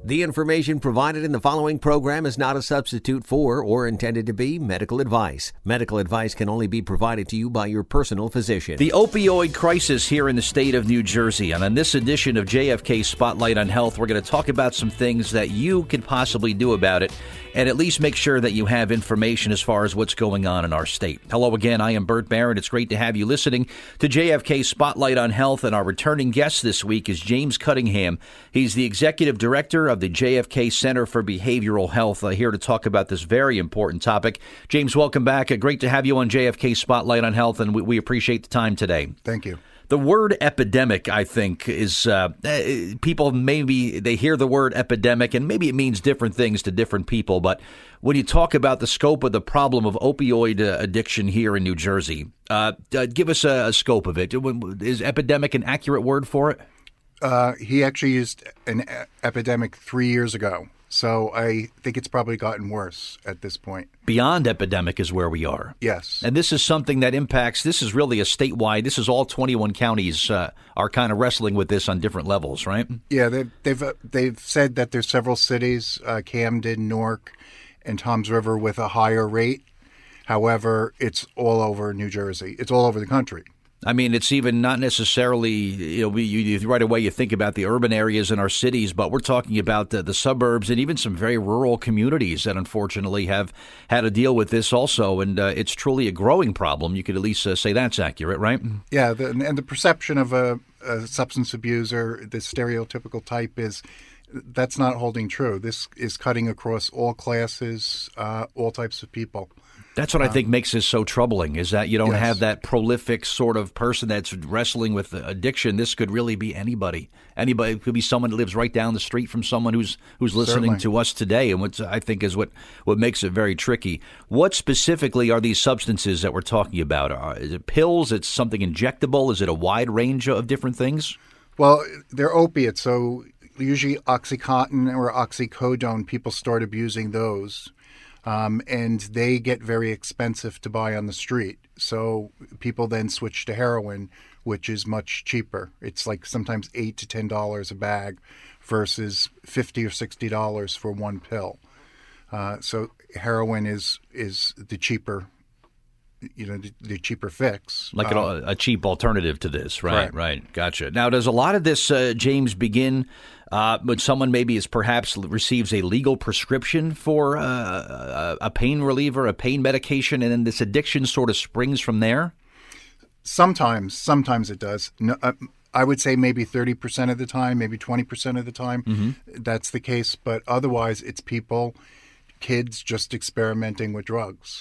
The information provided in the following program is not a substitute for or intended to be medical advice. Medical advice can only be provided to you by your personal physician. The opioid crisis here in the state of New Jersey. And on this edition of JFK Spotlight on Health, we're going to talk about some things that you could possibly do about it and at least make sure that you have information as far as what's going on in our state. Hello again, I am Bert Barron. It's great to have you listening to JFK Spotlight on Health, and our returning guest this week is James Cunningham. He's the executive director of the JFK Center for Behavioral Health, here to talk about this very important topic. James, welcome back. Great to have you on JFK Spotlight on Health, and we appreciate the time today. Thank you. The word epidemic, I think, is people maybe they hear the word epidemic and maybe it means different things to different people. But when you talk about the scope of the problem of opioid addiction here in New Jersey, give us a scope of it. Is epidemic an accurate word for it? He actually used an epidemic 3 years ago. So I think it's probably gotten worse at this point. Beyond epidemic is where we are. Yes. And this is something that impacts, this is really a statewide, this is all 21 counties are kind of wrestling with this on different levels, right? Yeah, they've said that there's several cities, Camden, Newark, and Toms River with a higher rate. However, it's all over New Jersey. It's all over the country. I mean, it's even not necessarily, you right away you think about the urban areas in our cities, but we're talking about the suburbs and even some very rural communities that unfortunately have had to deal with this also. And it's truly a growing problem. You could at least say that's accurate, right? Yeah, and the perception of a substance abuser, the stereotypical type that's not holding true. This is cutting across all classes, all types of people. That's what I think makes this so troubling, is that you don't have that prolific sort of person that's wrestling with addiction. This could really be anybody. Anybody. It could be someone that lives right down the street from someone who's listening to us today, and what I think is what makes it very tricky. What specifically are these substances that we're talking about? Is it pills? It's something injectable? Is it a wide range of different things? Well, they're opiates, so usually OxyContin or oxycodone, people start abusing those. And they get very expensive to buy on the street. So people then switch to heroin, which is much cheaper. It's like sometimes $8 to $10 a bag versus $50 or $60 for one pill. So heroin is the cheaper, the cheaper fix. Like a cheap alternative to this, right? Right. Gotcha. Now, does a lot of this, James, begin when someone maybe perhaps receives a legal prescription for a pain reliever, a pain medication, and then this addiction sort of springs from there? Sometimes it does. No, I would say maybe 30% of the time, maybe 20% of the time, that's the case. But otherwise, it's kids just experimenting with drugs.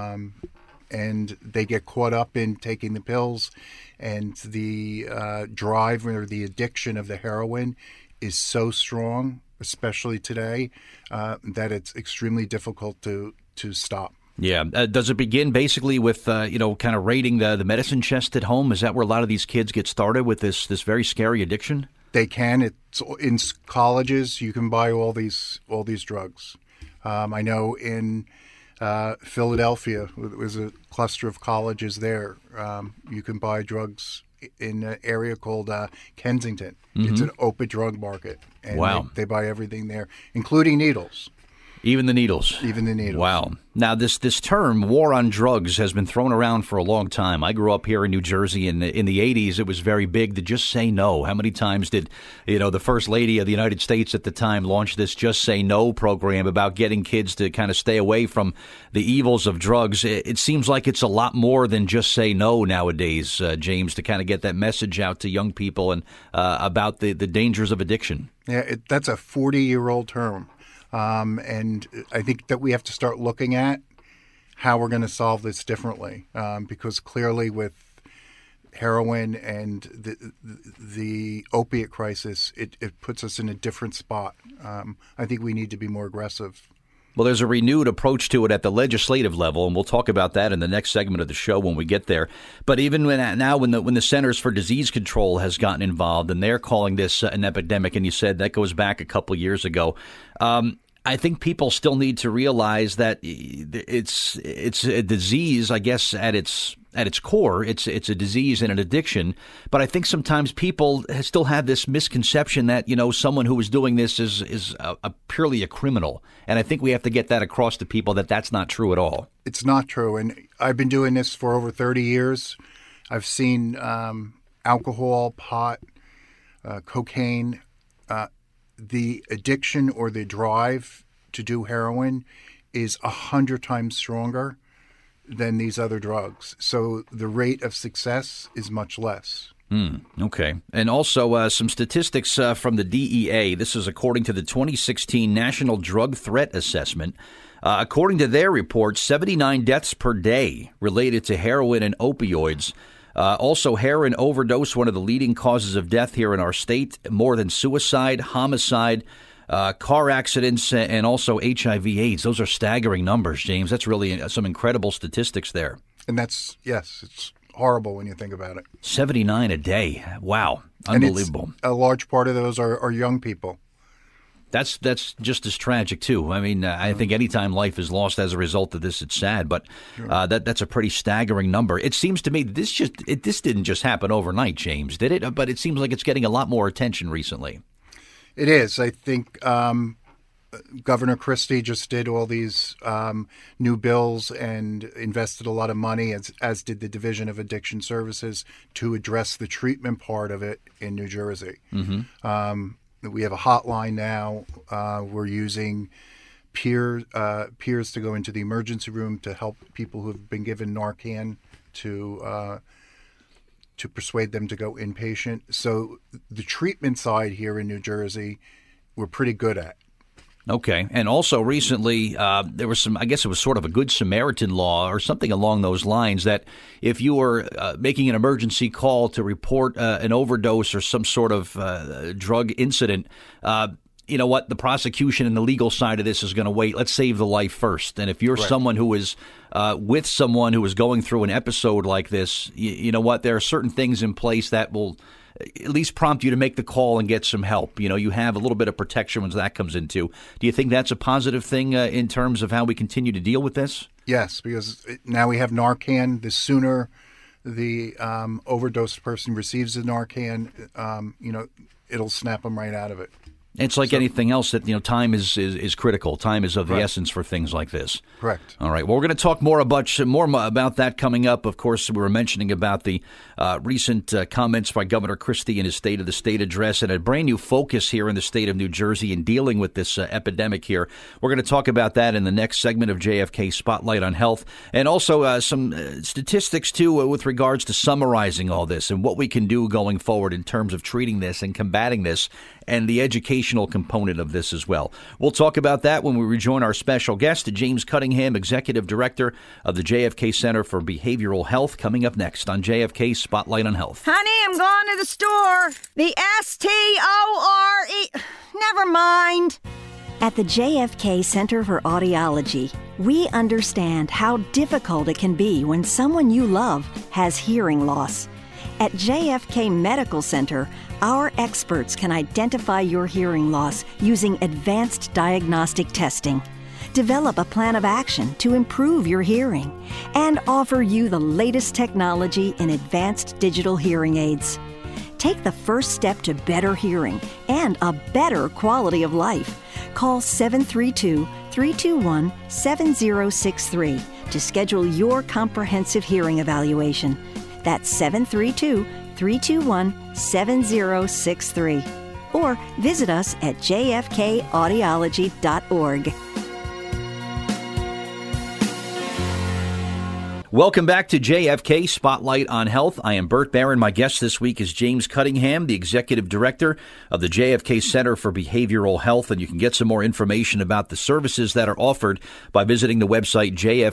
And they get caught up in taking the pills, and the drive or the addiction of the heroin is so strong, especially today, that it's extremely difficult to stop. Yeah. Does it begin basically with, kind of raiding the medicine chest at home? Is that where a lot of these kids get started with this very scary addiction? They can. It's in colleges. You can buy all these drugs. I know in Philadelphia, it was a cluster of colleges there. You can buy drugs in an area called Kensington. It's an open drug market. And they buy everything there, including needles. Even the needles. Wow. Now, this term, war on drugs, has been thrown around for a long time. I grew up here in New Jersey in the 80s. It was very big to just say no. How many times did, the First Lady of the United States at the time launch this Just Say No program about getting kids to kind of stay away from the evils of drugs? It seems like it's a lot more than just say no nowadays, James, to kind of get that message out to young people and about the dangers of addiction. Yeah, that's a 40-year-old term. And I think that we have to start looking at how we're going to solve this differently, because clearly with heroin and the opiate crisis, it puts us in a different spot. I think we need to be more aggressive. Well, there's a renewed approach to it at the legislative level, and we'll talk about that in the next segment of the show when we get there. But even when the Centers for Disease Control has gotten involved, and they're calling this an epidemic, and you said that goes back a couple years ago, I think people still need to realize that it's a disease, I guess, at its core. It's a disease and an addiction. But I think sometimes people still have this misconception that, someone who is doing this is purely a criminal. And I think we have to get that across to people that that's not true at all. It's not true. And I've been doing this for over 30 years. I've seen alcohol, pot, cocaine, the addiction or the drive to do heroin is 100 times stronger than these other drugs. So the rate of success is much less. Okay. And also some statistics from the DEA. This is according to the 2016 National Drug Threat Assessment. According to their report, 79 deaths per day related to heroin and opioids. Also, heroin overdose, one of the leading causes of death here in our state, more than suicide, homicide, car accidents, and also HIV/AIDS. Those are staggering numbers, James. That's really some incredible statistics there. And it's horrible when you think about it. 79 a day. Wow. Unbelievable. And a large part of those are young people. That's just as tragic, too. I mean, I think anytime life is lost as a result of this, it's sad. But that's a pretty staggering number. It seems to me this didn't just happen overnight, James, did it? But it seems like it's getting a lot more attention recently. It is. I think Governor Christie just did all these new bills and invested a lot of money, as did the Division of Addiction Services, to address the treatment part of it in New Jersey. Mm-hmm. We have a hotline now. We're using peers to go into the emergency room to help people who have been given Narcan to persuade them to go inpatient. So the treatment side here in New Jersey, we're pretty good at. Okay. And also recently, there was I guess it was sort of a Good Samaritan law or something along those lines that if you were making an emergency call to report an overdose or some sort of drug incident, you know what, the prosecution and the legal side of this is going to wait. Let's save the life first. And if you're someone who is with someone who is going through an episode like this, you know what, there are certain things in place that will at least prompt you to make the call and get some help. You have a little bit of protection once that comes into. Do you think that's a positive thing in terms of how we continue to deal with this? Yes, because now we have Narcan. The sooner the overdosed person receives the Narcan, it'll snap them right out of it. It's like anything else that, time is critical. Time is of the essence for things like this. Correct. All right. Well, we're going to talk more about that coming up. Of course, we were mentioning about the recent comments by Governor Christie in his State of the State address and a brand new focus here in the state of New Jersey in dealing with this epidemic here. We're going to talk about that in the next segment of JFK Spotlight on Health, and also some statistics, too, with regards to summarizing all this and what we can do going forward in terms of treating this and combating this, and the educational component of this as well. We'll talk about that when we rejoin our special guest, James Cuttingham, Executive Director of the JFK Center for Behavioral Health, coming up next on JFK Spotlight on Health. Honey, I'm going to the store. The STORE. Never mind. At the JFK Center for Audiology, we understand how difficult it can be when someone you love has hearing loss. At JFK Medical Center, our experts can identify your hearing loss using advanced diagnostic testing, develop a plan of action to improve your hearing, and offer you the latest technology in advanced digital hearing aids. Take the first step to better hearing and a better quality of life. Call 732-321-7063 to schedule your comprehensive hearing evaluation. That's 732-321-7063. Or visit us at jfkaudiology.org. Welcome back to JFK Spotlight on Health. I am Burt Barron. My guest this week is James Cuttingham, the Executive Director of the JFK Center for Behavioral Health. And you can get some more information about the services that are offered by visiting the website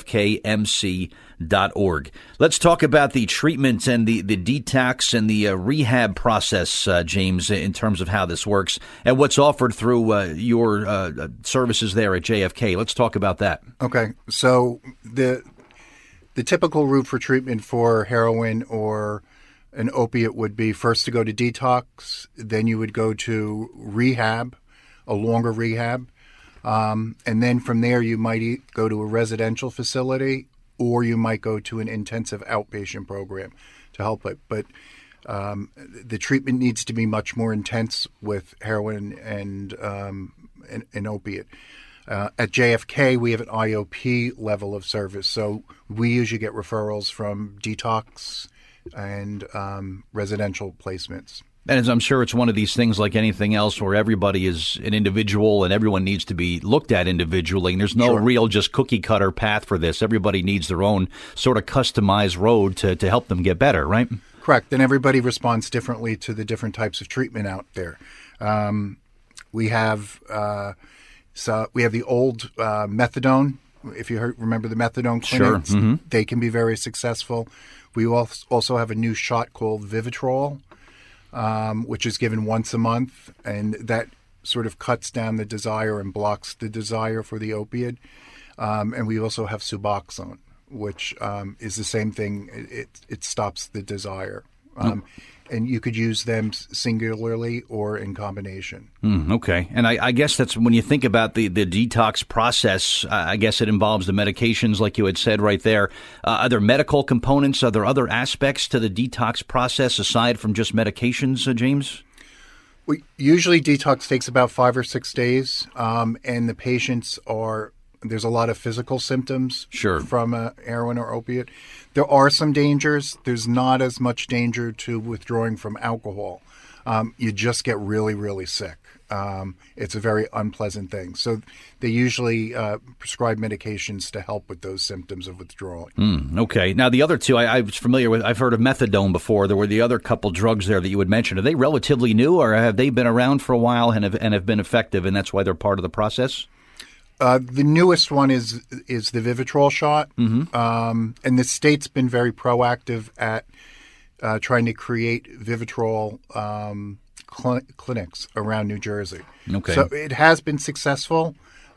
jfkmc.org. Let's talk about the treatment and the detox and the rehab process, James, in terms of how this works and what's offered through your services there at JFK. Let's talk about that. Okay. So the typical route for treatment for heroin or an opiate would be first to go to detox, then you would go to rehab, a longer rehab. And then from there, you might go to a residential facility, or you might go to an intensive outpatient program to help it. But the treatment needs to be much more intense with heroin and an opiate. At JFK, we have an IOP level of service, so we usually get referrals from detox and residential placements. And as I'm sure it's one of these things like anything else where everybody is an individual and everyone needs to be looked at individually. And there's no real just cookie cutter path for this. Everybody needs their own sort of customized road to help them get better, right? Correct. And everybody responds differently to the different types of treatment out there. We have the old methadone. If you remember the methadone clinics, sure. Mm-hmm. They can be very successful. We also have a new shot called Vivitrol, which is given once a month, and that sort of cuts down the desire and blocks the desire for the opioid. And we also have Suboxone, which is the same thing. It stops the desire. And you could use them singularly or in combination. Okay. And I guess that's when you think about the detox process, I guess it involves the medications like you had said right there. Are there medical components? Are there other aspects to the detox process aside from just medications, James? Usually detox takes about 5 or 6 days, and the patients there's a lot of physical symptoms from a heroin or opiate. There are some dangers. There's not as much danger to withdrawing from alcohol. You just get really, really sick. It's a very unpleasant thing. So they usually prescribe medications to help with those symptoms of withdrawing. Okay. Now, the other two I was familiar with, I've heard of methadone before. There were the other couple drugs there that you had mentioned. Are they relatively new, or have they been around for a while and have been effective, and that's why they're part of the process? The newest one is the Vivitrol shot, and the state's been very proactive at trying to create Vivitrol clinics around New Jersey. Okay. So it has been successful.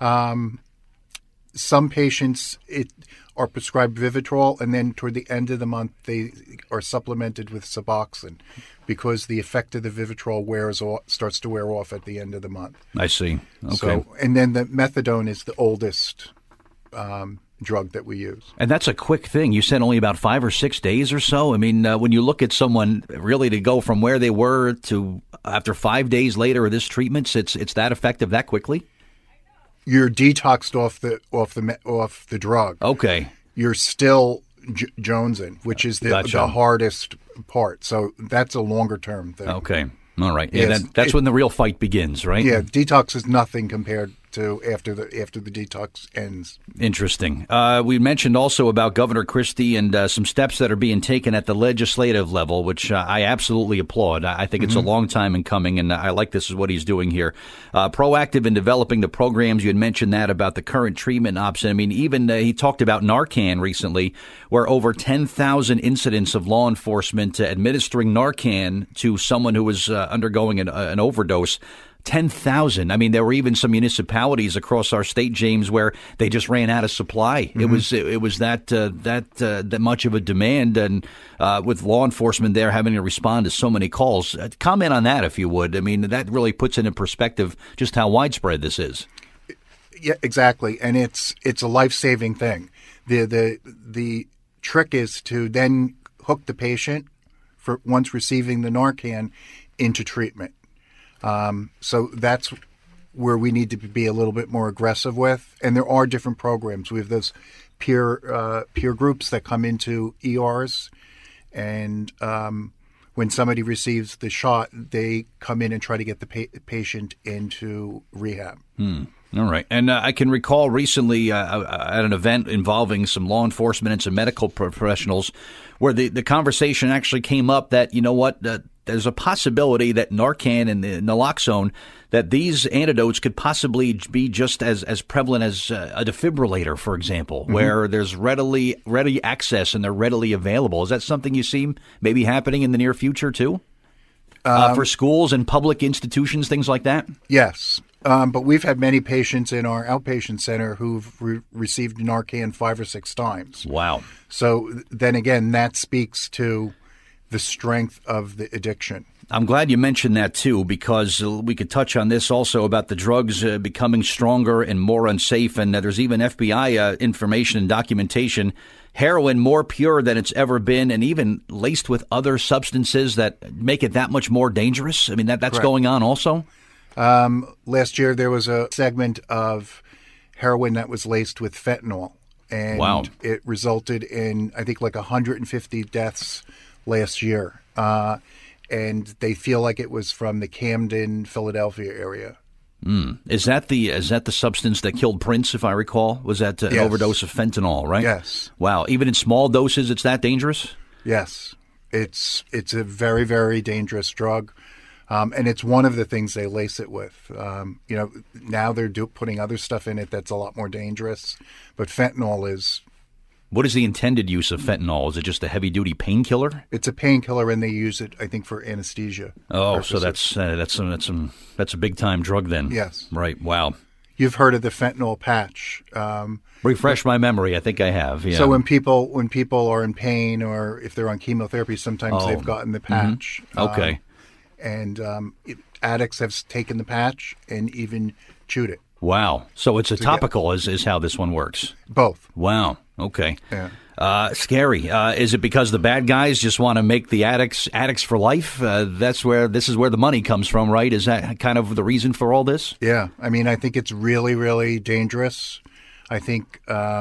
Some patients are prescribed Vivitrol, and then toward the end of the month they are supplemented with Suboxone because the effect of the Vivitrol starts to wear off at the end of the month. I see. Okay. So, and then the methadone is the oldest drug that we use. And that's a quick thing. You said only about 5 or 6 days or so. I mean, when you look at someone really to go from where they were to after 5 days later of this treatment, it's that effective that quickly? You're detoxed off the drug. Okay. You're still jonesing, which is the hardest part. So that's a longer term thing. Okay. All right. Yeah, that's when the real fight begins, right? Yeah. Detox is nothing compared to after the detox ends. Interesting. We mentioned also about Governor Christie and some steps that are being taken at the legislative level, which I absolutely applaud. I think it's a long time in coming, and I like this is what he's doing here. Proactive in developing the programs. You had mentioned that about the current treatment option. I mean, even he talked about Narcan recently, where over 10,000 incidents of law enforcement administering Narcan to someone who was undergoing an overdose. 10,000. I mean, there were even some municipalities across our state, James, where they just ran out of supply. It was that much of a demand, and with law enforcement there having to respond to so many calls. Comment on that, if you would. I mean, that really puts it in perspective just how widespread this is. Yeah, exactly, and it's a life-saving thing. The trick is to then hook the patient for once receiving the Narcan into treatment. So that's where we need to be a little bit more aggressive with. And there are different programs. We have those peer groups that come into ERs, and when somebody receives the shot, they come in and try to get the patient into rehab. All right. And I can recall recently at an event involving some law enforcement and some medical professionals where the conversation actually came up that, you know what, there's a possibility that Narcan and the naloxone, that these antidotes could possibly be just as prevalent as a defibrillator, for example, where there's ready access and they're readily available. Is that something you see maybe happening in the near future too? For schools and public institutions, things like that? Yes. But we've had many patients in our outpatient center who've received Narcan 5 or 6 times. Wow. So then again, that speaks to the strength of the addiction. I'm glad you mentioned that, too, because we could touch on this also about the drugs becoming stronger and more unsafe. And there's even FBI information and documentation. Heroin more pure than it's ever been, and even laced with other substances that make it that much more dangerous. I mean, that's Correct. going on also? Last year, there was a segment of heroin that was laced with fentanyl. And Wow. It resulted in, I think, like 150 deaths last year. And they feel like it was from the Camden, Philadelphia area. Is that the substance that killed Prince, if I recall? Was that an Yes. overdose of fentanyl, right? Yes. Wow. Even in small doses, it's that dangerous? Yes. It's a very, very dangerous drug. And it's one of the things they lace it with. Now they're putting other stuff in it that's a lot more dangerous. But fentanyl is... What is the intended use of fentanyl? Is it just a heavy-duty painkiller? It's a painkiller, and they use it, I think, for anesthesia. Oh, purposes. so that's a big-time drug then. Yes. Right. Wow. You've heard of the fentanyl patch. Refresh my memory. I think I have. Yeah. So when people are in pain or if they're on chemotherapy, sometimes they've gotten the patch. Okay. Addicts have taken the patch and even chewed it. Wow. So it's a topical is how this one works. Both. Wow. Okay. Yeah. Scary. Is it because the bad guys just want to make the addicts for life? This is where the money comes from, right? Is that kind of the reason for all this? Yeah. I mean, I think it's really, really dangerous. I think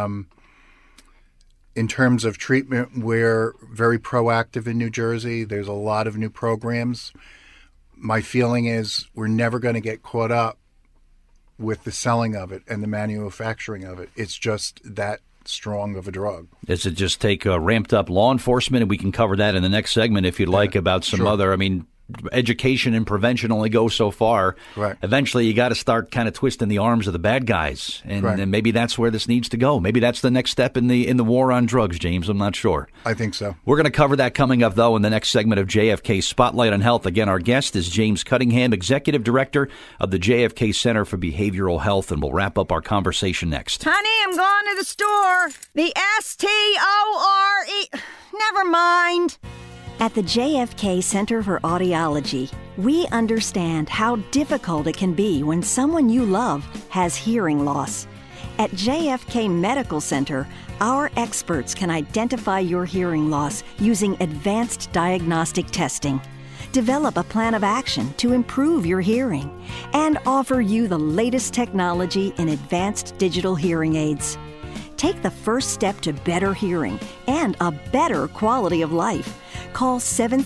in terms of treatment, we're very proactive in New Jersey. There's a lot of new programs. My feeling is we're never going to get caught up with the selling of it and the manufacturing of it. It's just that strong of a drug. Does it just take ramped up law enforcement? And we can cover that in the next segment if you'd like about some other, I mean, education and prevention only go so far. Right. Eventually, you got to start kind of twisting the arms of the bad guys, and maybe that's where this needs to go. Maybe that's the next step in the war on drugs, James. I'm not sure. I think so. We're going to cover that coming up, though, in the next segment of JFK Spotlight on Health. Again, our guest is James Cunningham, Executive Director of the JFK Center for Behavioral Health, and we'll wrap up our conversation next. Honey, I'm going to the store. The STORE. Never mind. At the JFK Center for Audiology, we understand how difficult it can be when someone you love has hearing loss. At JFK Medical Center, our experts can identify your hearing loss using advanced diagnostic testing, develop a plan of action to improve your hearing, and offer you the latest technology in advanced digital hearing aids. Take the first step to better hearing and a better quality of life. Call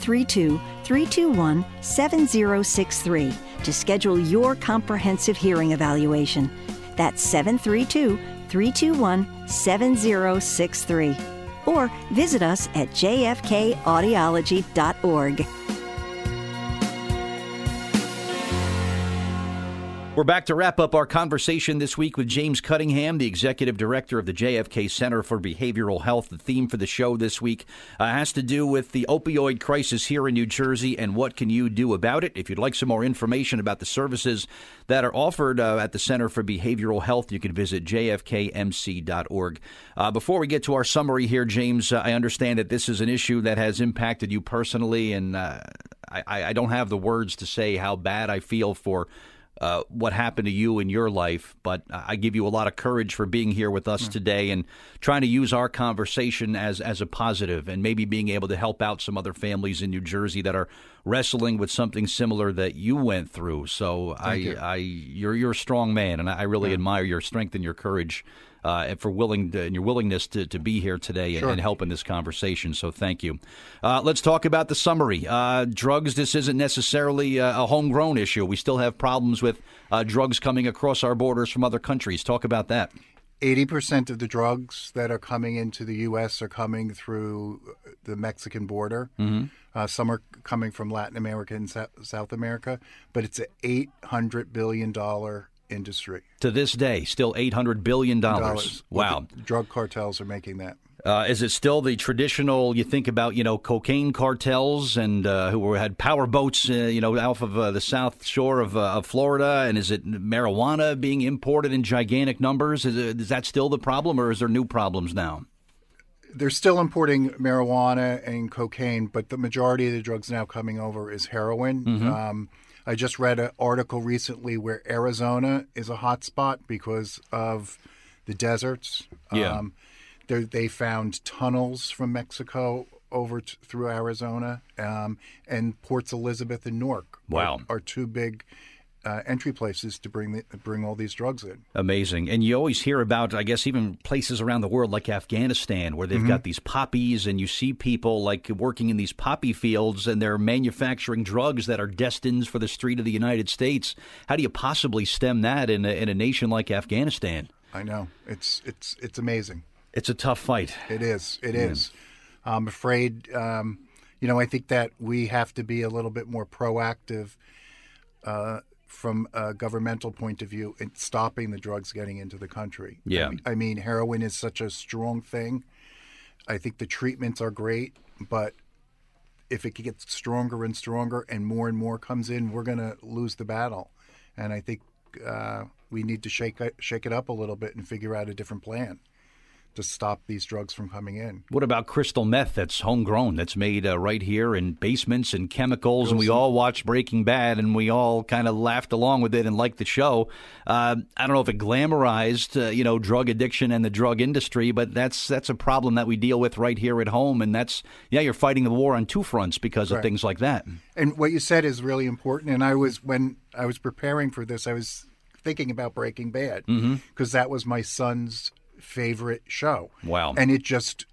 732-321-7063 to schedule your comprehensive hearing evaluation. That's 732-321-7063. Or visit us at jfkaudiology.org. We're back to wrap up our conversation this week with James Cunningham, the Executive Director of the JFK Center for Behavioral Health. The theme for the show this week has to do with the opioid crisis here in New Jersey and what can you do about it. If you'd like some more information about the services that are offered at the Center for Behavioral Health, you can visit jfkmc.org. Before we get to our summary here, James, I understand that this is an issue that has impacted you personally, and I don't have the words to say how bad I feel for what happened to you in your life, but I give you a lot of courage for being here with us today and trying to use our conversation as a positive and maybe being able to help out some other families in New Jersey that are wrestling with something similar that you went through. So you're a strong man, and I really admire your strength and your courage and your willingness to be here today and help in this conversation. So thank you. Let's talk about the summary. Drugs, this isn't necessarily a homegrown issue. We still have problems with drugs coming across our borders from other countries. Talk about that. 80% of the drugs that are coming into the U.S. are coming through the Mexican border. Mm-hmm. Some are coming from Latin America and South America, but it's an $800 billion industry. To this day, still $800 billion. Wow. The drug cartels are making that. Is it still the traditional, you think about, cocaine cartels and who had power boats, off of the south shore of Florida? And is it marijuana being imported in gigantic numbers? Is that still the problem, or is there new problems now? They're still importing marijuana and cocaine, but the majority of the drugs now coming over is heroin. I just read an article recently where Arizona is a hot spot because of the deserts. Yeah. They found tunnels from Mexico over through Arizona, and Ports Elizabeth and Newark are two big entry places to bring all these drugs in. Amazing. And you always hear about, I guess, even places around the world like Afghanistan where they've got these poppies, and you see people like working in these poppy fields, and they're manufacturing drugs that are destined for the street of the United States. How do you possibly stem that in a nation like Afghanistan? I know. It's amazing. It's a tough fight. It is. It is. I'm afraid, I think that we have to be a little bit more proactive from a governmental point of view in stopping the drugs getting into the country. Yeah. I mean, heroin is such a strong thing. I think the treatments are great, but if it gets stronger and stronger and more comes in, we're going to lose the battle. And I think we need to shake it up a little bit and figure out a different plan to stop these drugs from coming in. What about crystal meth that's homegrown, that's made right here in basements and chemicals, and we all watched Breaking Bad, and we all kind of laughed along with it and liked the show. I don't know if it glamorized, drug addiction and the drug industry, but that's a problem that we deal with right here at home, and you're fighting the war on two fronts because of things like that. And what you said is really important, and when I was preparing for this, I was thinking about Breaking Bad, because that was my son's favorite show. Wow. And it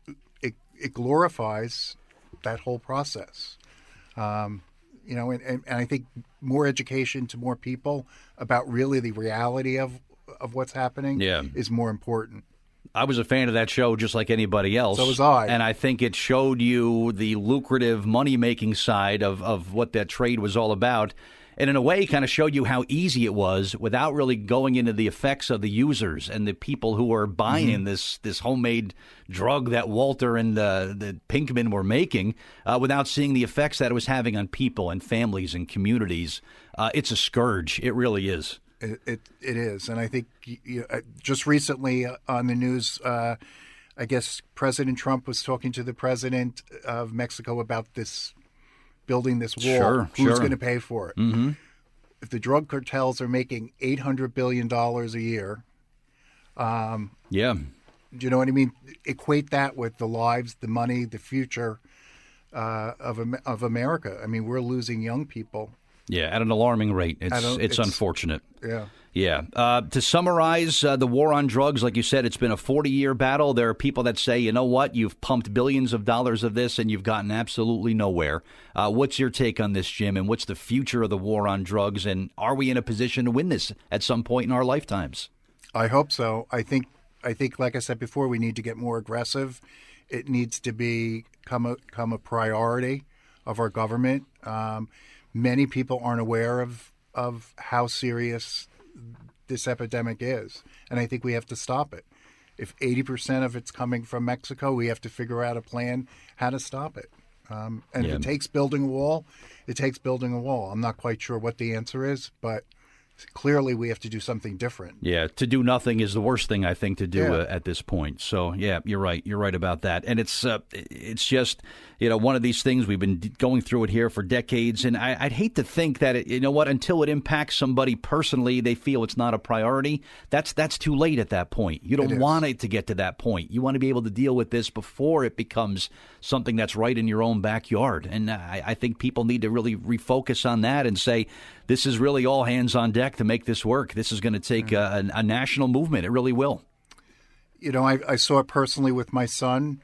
glorifies that whole process. And I think more education to more people about really the reality of what's happening is more important. I was a fan of that show just like anybody else. So was I. And I think it showed you the lucrative money-making side of what that trade was all about. And in a way, kind of showed you how easy it was without really going into the effects of the users and the people who are buying this homemade drug that Walter and the Pinkman were making, without seeing the effects that it was having on people and families and communities. It's a scourge. It really is. It is. And I think just recently on the news, I guess President Trump was talking to the president of Mexico about building this wall. Sure. Who's going to pay for it? Mm-hmm. If the drug cartels are making $800 billion a year, do you know what I mean? Equate that with the lives, the money, the future of America. I mean, we're losing young people. Yeah, at an alarming rate. It's unfortunate. Yeah. Yeah. To summarize the war on drugs, like you said, it's been a 40-year battle. There are people that say, you know what, you've pumped billions of dollars of this and you've gotten absolutely nowhere. What's your take on this, Jim, and what's the future of the war on drugs, and are we in a position to win this at some point in our lifetimes? I hope so. I think, like I said before, we need to get more aggressive. It needs to become a priority of our government. Many people aren't aware of how serious this epidemic is, and I think we have to stop it. If 80% of it's coming from Mexico, we have to figure out a plan how to stop it. If it takes building a wall, it takes building a wall. I'm not quite sure what the answer is, but clearly we have to do something different. Yeah, to do nothing is the worst thing, I think, to do at this point. So, yeah, you're right. You're right about that. And it's just, one of these things, we've been going through it here for decades. And I'd hate to think that, until it impacts somebody personally, they feel it's not a priority. That's too late at that point. You don't want it to get to that point. You want to be able to deal with this before it becomes something that's right in your own backyard. And I think people need to really refocus on that and say, this is really all hands on deck to make this work. This is going to take a national movement. It really will. I saw it personally with my son,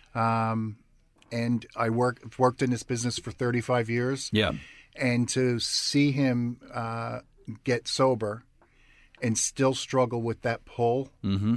and I worked in this business for 35 years. Yeah. And to see him get sober and still struggle with that pull,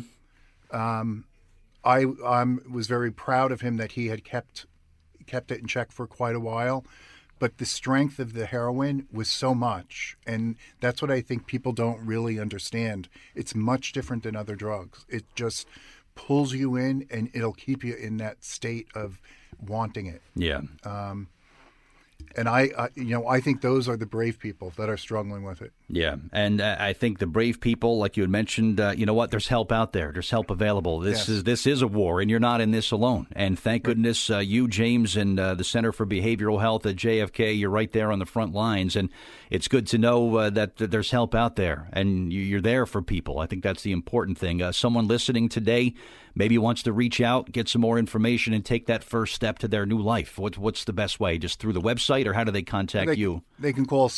I was very proud of him that he had kept it in check for quite a while. But the strength of the heroin was so much, and that's what I think people don't really understand. It's much different than other drugs. It just pulls you in, and it'll keep you in that state of wanting it. Yeah. And I think those are the brave people that are struggling with it. Yeah, and I think the brave people, like you had mentioned, you know what? There's help out there. There's help available. This is a war, and you're not in this alone. And thank goodness you, James, and the Center for Behavioral Health at JFK, you're right there on the front lines. And it's good to know that there's help out there, and you're there for people. I think that's the important thing. Someone listening today maybe wants to reach out, get some more information, and take that first step to their new life. What's the best way? Just through the website, or how do they contact you? They can call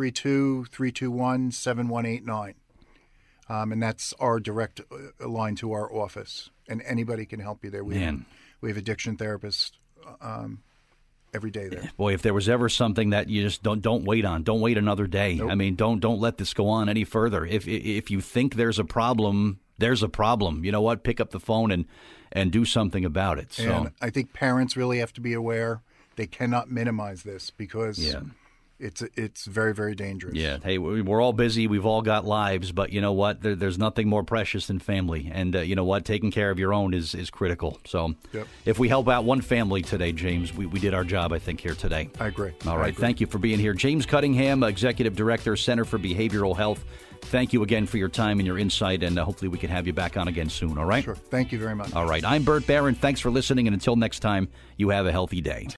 732-321-7189. And that's our direct line to our office. And anybody can help you there. We have addiction therapists every day there. Boy, if there was ever something that you just don't wait on, don't wait another day. Nope. I mean, don't let this go on any further. If you think there's a problem, there's a problem. You know what? Pick up the phone and do something about it. So. And I think parents really have to be aware. They cannot minimize this because it's very, very dangerous. Yeah. Hey, we're all busy. We've all got lives. But you know what? There's nothing more precious than family. And you know what? Taking care of your own is critical. So if we help out one family today, James, we did our job, I think, here today. I agree. All right. Thank you for being here. James Cunningham, Executive Director, Center for Behavioral Health. Thank you again for your time and your insight, and hopefully we can have you back on again soon, all right? Sure. Thank you very much. All right. I'm Bert Barron. Thanks for listening, and until next time, you have a healthy day.